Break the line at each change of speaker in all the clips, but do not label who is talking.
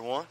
everyone.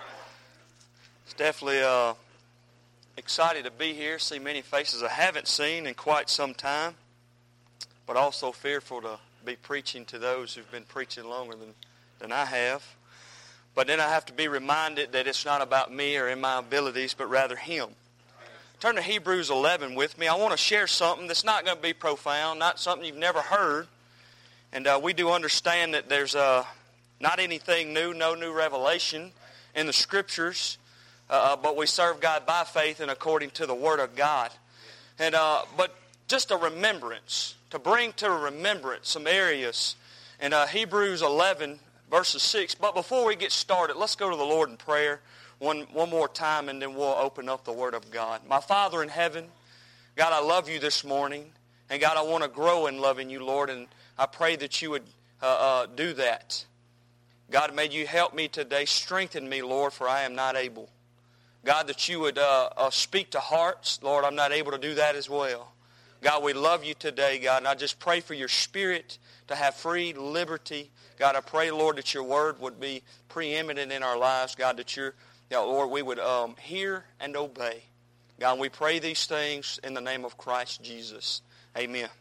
It's definitely excited to be here, see many faces I haven't seen in quite some time, but also fearful to be preaching to those who've been preaching longer than I have. But then I have to be reminded that it's not about me or in my abilities, but rather Him. Turn to Hebrews 11 with me. I want to share something that's not going to be profound, not something you've never heard. And we do understand that there's not anything new, no new revelation in the Scriptures, but we serve God by faith and according to the Word of God. And but just a remembrance, to bring to remembrance some areas in Hebrews 11, verses 6. But before we get started, let's go to the Lord in prayer one more time, and then we'll open up the Word of God. My Father in heaven, God, I love you this morning. And God, I want to grow in loving you, Lord, and I pray that you would do that. God, may you help me today. Strengthen me, Lord, for I am not able. God, that you would speak to hearts. Lord, I'm not able to do that as well. God, we love you today, God, and I just pray for your Spirit to have free liberty. God, I pray, Lord, that your word would be preeminent in our lives. God, that Lord, we would hear and obey. God, we pray these things in the name of Christ Jesus. Amen.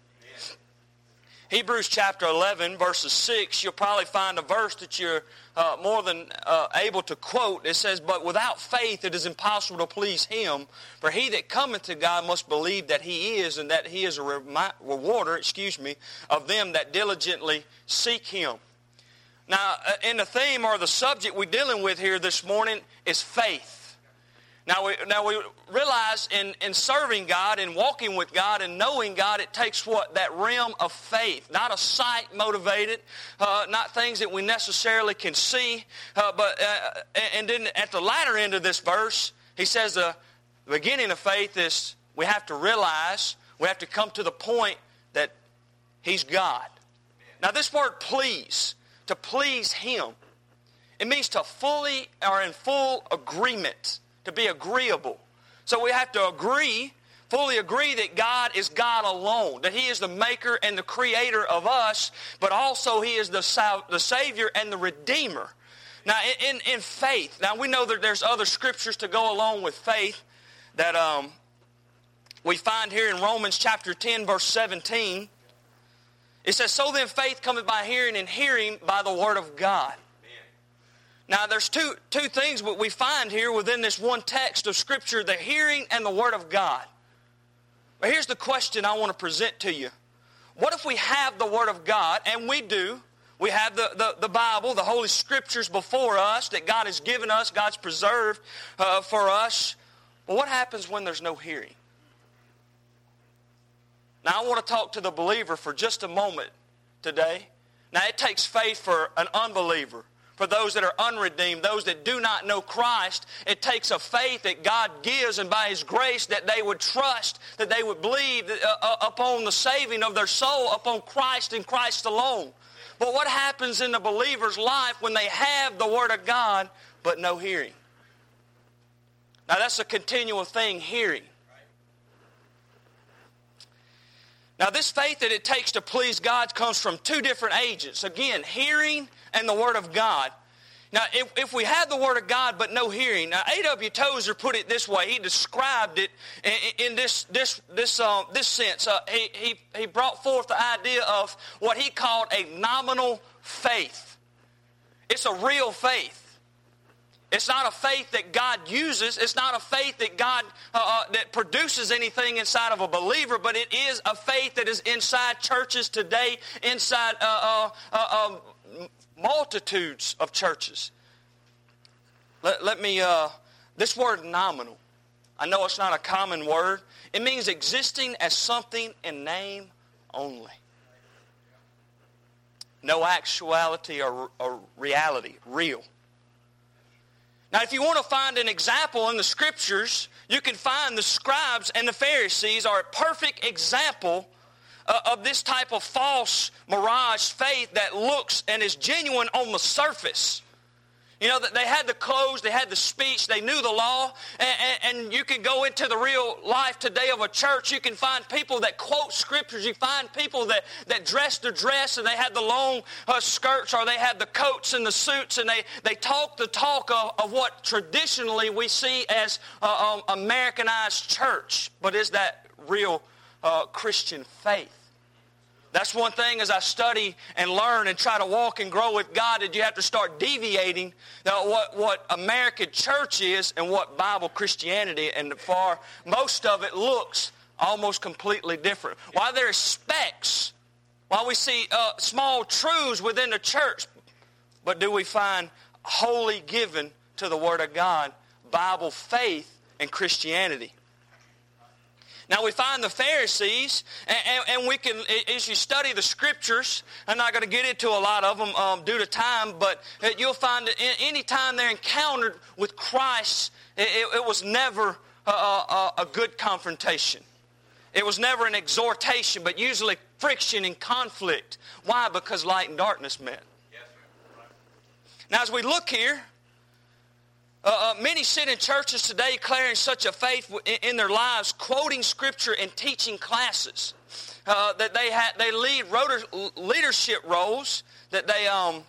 Hebrews chapter 11, verses 6, you'll probably find a verse that you're more than able to quote. It says, "But without faith it is impossible to please Him. For he that cometh to God must believe that He is, and that He is a rewarder, of them that diligently seek Him." Now, in the theme or the subject we're dealing with here this morning is faith. Now we realize in serving God and walking with God and knowing God, it takes what? That realm of faith. Not a sight motivated, not things that we necessarily can see. And then at the latter end of this verse, he says the beginning of faith is we have to realize, we have to come to the point that He's God. Now this word please, to please Him, it means to fully or in full agreement. To be agreeable. So we have to fully agree that God is God alone, that He is the maker and the creator of us, but also He is the Savior and the Redeemer. Now in faith, now we know that there's other scriptures to go along with faith that we find here in Romans chapter 10, verse 17. It says, "So then faith cometh by hearing, and hearing by the word of God." Now, there's two things that we find here within this one text of Scripture, the hearing and the Word of God. But here's the question I want to present to you. What if we have the Word of God, and we do, we have the Bible, the Holy Scriptures before us that God has given us, God's preserved for us, but what happens when there's no hearing? Now, I want to talk to the believer for just a moment today. Now, it takes faith for an unbeliever. For those that are unredeemed, those that do not know Christ, it takes a faith that God gives, and by His grace that they would trust, that they would believe upon the saving of their soul, upon Christ and Christ alone. But what happens in the believer's life when they have the Word of God but no hearing? Now that's a continual thing, hearing. Now this faith that it takes to please God comes from two different agents. Again, hearing and the Word of God. Now if we have the Word of God but no hearing, now A.W. Tozer put it this way. He described it in this sense. He brought forth the idea of what he called a nominal faith. It's a real faith. It's not a faith that God uses. It's not a faith that God that produces anything inside of a believer, but it is a faith that is inside churches today, inside multitudes of churches. Let me, this word nominal, I know it's not a common word. It means existing as something in name only. No actuality or reality, real. Now, if you want to find an example in the Scriptures, you can find the scribes and the Pharisees are a perfect example of this type of false mirage faith that looks and is genuine on the surface. You know, that they had the clothes, they had the speech, they knew the law. And you can go into the real life today of a church. You can find people that quote scriptures. You find people that dress their dress and they had the long skirts, or they had the coats and the suits, and they talk the talk of what traditionally we see as Americanized church. But is that real Christian faith? That's one thing as I study and learn and try to walk and grow with God, that you have to start deviating what American church is and what Bible Christianity, and for most of it looks almost completely different. While there are specks, while we see small truths within the church, but do we find wholly given to the Word of God, Bible faith, and Christianity? Now we find the Pharisees, and we can, as you study the Scriptures, I'm not going to get into a lot of them due to time, but you'll find that any time they're encountered with Christ, it was never a good confrontation. It was never an exhortation, but usually friction and conflict. Why? Because light and darkness met. Now as we look here, many sit in churches today declaring such a faith in their lives, quoting Scripture and teaching classes. That they lead leadership roles, that they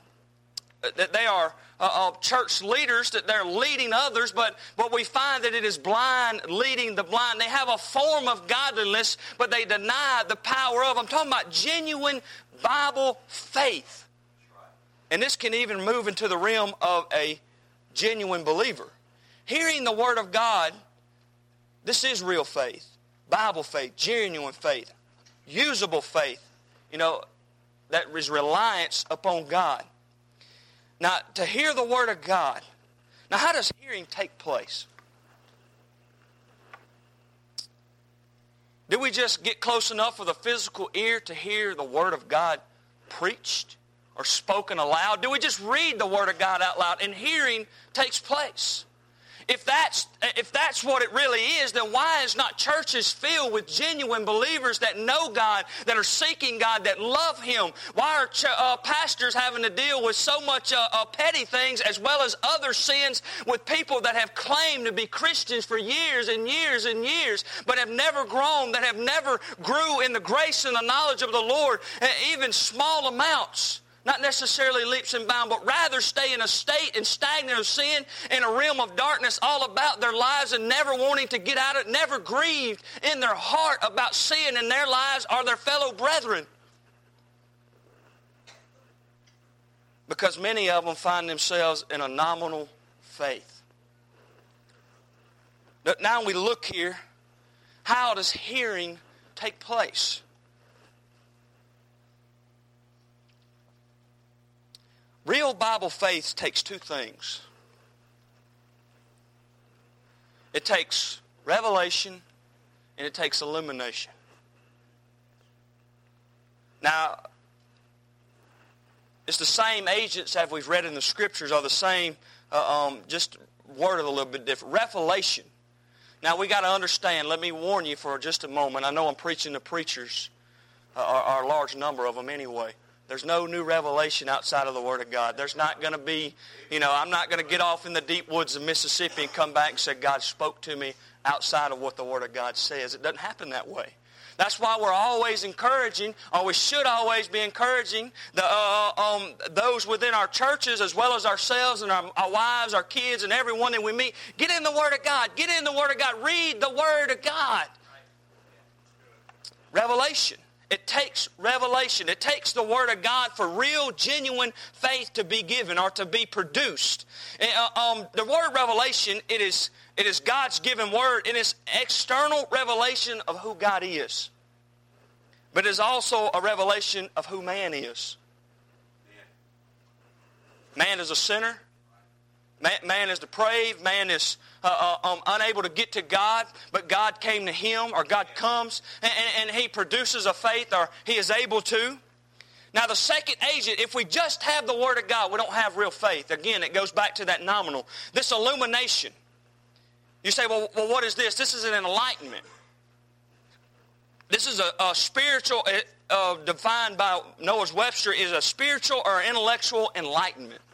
are church leaders, that they're leading others, but we find that it is blind leading the blind. They have a form of godliness, but they deny the power of. I'm talking about genuine Bible faith. And this can even move into the realm of a genuine believer. Hearing the Word of God, this is real faith. Bible faith, genuine faith, usable faith, that is reliance upon God. Now, to hear the Word of God. Now, how does hearing take place? Do we just get close enough with a physical ear to hear the Word of God preached or spoken aloud? Do we just read the Word of God out loud and hearing takes place? If that's what it really is, then why is not churches filled with genuine believers that know God, that are seeking God, that love Him? Why are pastors having to deal with so much petty things as well as other sins with people that have claimed to be Christians for years and years and years, but have never grown, that have never grew in the grace and the knowledge of the Lord, even small amounts? Not necessarily leaps and bounds, but rather stay in a state and stagnant of sin in a realm of darkness all about their lives and never wanting to get out of it, never grieved in their heart about sin in their lives or their fellow brethren. Because many of them find themselves in a nominal faith. But now we look here, how does hearing take place? Real Bible faith takes two things. It takes revelation and it takes illumination. Now, it's the same agents that we've read in the Scriptures are the same, just worded a little bit different. Revelation. Now, we got to understand, let me warn you for just a moment. I know I'm preaching to preachers, or a large number of them anyway. There's no new revelation outside of the Word of God. There's not going to be, I'm not going to get off in the deep woods of Mississippi and come back and say, God spoke to me outside of what the Word of God says. It doesn't happen that way. That's why we're always encouraging, or we should always be encouraging, those within our churches as well as ourselves and our wives, our kids, and everyone that we meet. Get in the Word of God. Get in the Word of God. Read the Word of God. Revelation. It takes revelation. It takes the Word of God for real, genuine faith to be given or to be produced. The word revelation, it is God's given word. It is external revelation of who God is. But it is also a revelation of who man is. Man is a sinner. Man is depraved. Man is unable to get to God, but God came to him, or God comes, and He produces a faith, or He is able to. Now the second agent, if we just have the Word of God, we don't have real faith. Again, it goes back to that nominal. This illumination. You say, well what is this? This is an enlightenment. This is a spiritual, defined by Noah Webster, is a spiritual or intellectual enlightenment.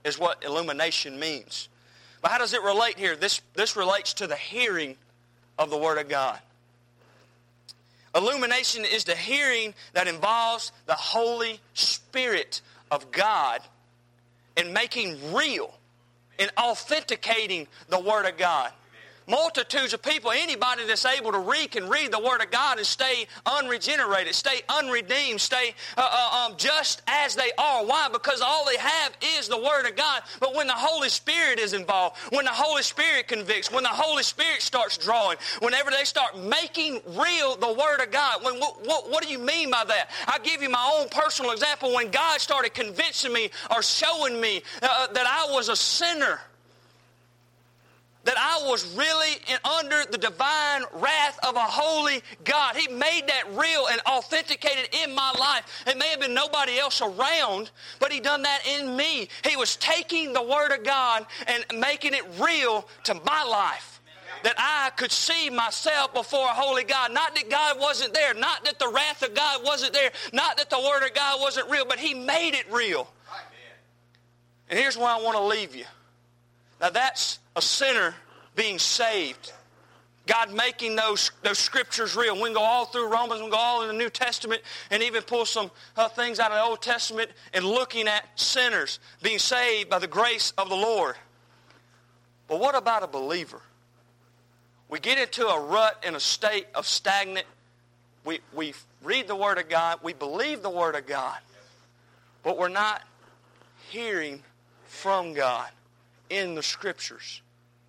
is what illumination means. But how does it relate here? This relates to the hearing of the Word of God. Illumination is the hearing that involves the Holy Spirit of God in making real and authenticating the Word of God. Multitudes of people, anybody that's able to read can read the Word of God and stay unregenerated, stay unredeemed, stay just as they are. Why? Because all they have is the Word of God. But when the Holy Spirit is involved, when the Holy Spirit convicts, when the Holy Spirit starts drawing, whenever they start making real the Word of God, what do you mean by that? I'll give you my own personal example. When God started convincing me or showing me that I was a sinner, that I was really under the divine wrath of a holy God. He made that real and authenticated in my life. It may have been nobody else around, but He done that in me. He was taking the Word of God and making it real to my life. That I could see myself before a holy God. Not that God wasn't there. Not that the wrath of God wasn't there. Not that the Word of God wasn't real, but He made it real. And here's where I want to leave you. Now that's a sinner being saved. God making those scriptures real. We can go all through Romans, we can go all in the New Testament, and even pull some things out of the Old Testament and looking at sinners being saved by the grace of the Lord. But what about a believer? We get into a rut in a state of stagnant. We read the Word of God, we believe the Word of God, but we're not hearing from God in the Scriptures.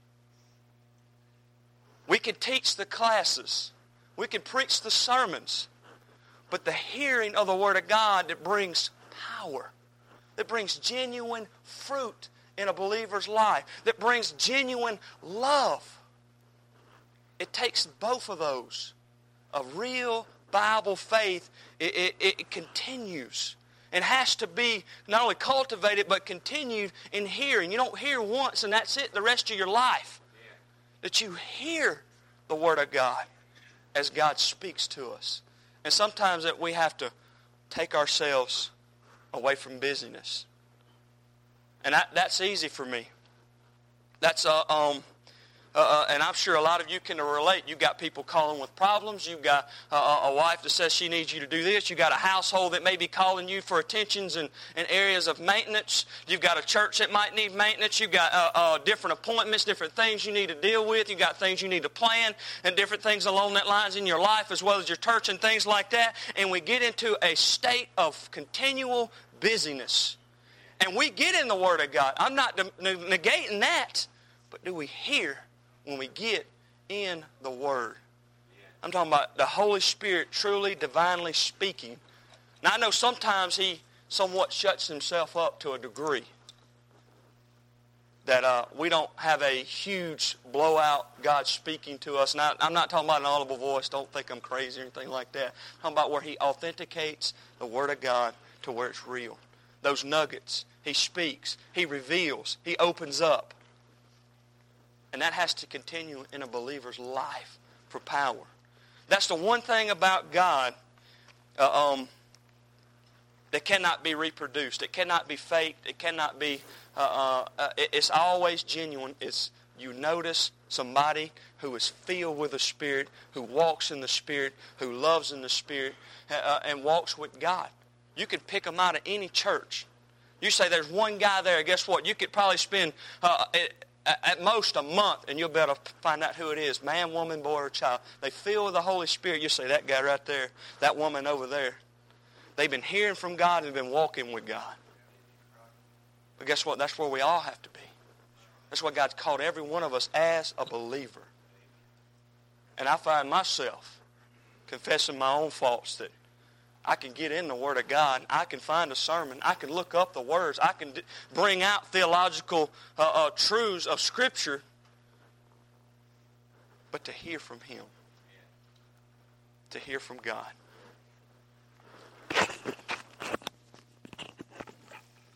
We could teach the classes. We could preach the sermons. But the hearing of the Word of God that brings power, that brings genuine fruit in a believer's life, that brings genuine love. It takes both of those. A real Bible faith, it continues. It has to be not only cultivated, but continued in hearing. You don't hear once and that's it the rest of your life. That you hear the Word of God as God speaks to us. And sometimes that we have to take ourselves away from busyness. And that's easy for me. That's and I'm sure a lot of you can relate. You've got people calling with problems. You've got a wife that says she needs you to do this. You've got a household that may be calling you for attentions and areas of maintenance. You've got a church that might need maintenance. You've got different appointments, different things you need to deal with. You've got things you need to plan and different things along that lines in your life as well as your church and things like that. And we get into a state of continual busyness. And we get in the Word of God. I'm not negating that. But do we hear when we get in the Word? I'm talking about the Holy Spirit truly, divinely speaking. Now, I know sometimes He somewhat shuts Himself up to a degree. That we don't have a huge blowout God speaking to us. Now, I'm not talking about an audible voice. Don't think I'm crazy or anything like that. I'm talking about where He authenticates the Word of God to where it's real. Those nuggets. He speaks. He reveals. He opens up. And that has to continue in a believer's life for power. That's the one thing about God that cannot be reproduced. It cannot be faked. It cannot be, it's always genuine. It's, you notice somebody who is filled with the Spirit, who walks in the Spirit, who loves in the Spirit, and walks with God. You could pick them out of any church. You say there's one guy there, guess what? You could probably spend at most a month, and you'll be able to find out who it is. Man, woman, boy, or child. They fill with the Holy Spirit. You say, that guy right there, that woman over there. They've been hearing from God and been walking with God. But guess what? That's where we all have to be. That's what God's called every one of us as a believer. And I find myself confessing my own faults that I can get in the Word of God. I can find a sermon. I can look up the words. I can bring out theological truths of Scripture. But to hear from Him. To hear from God.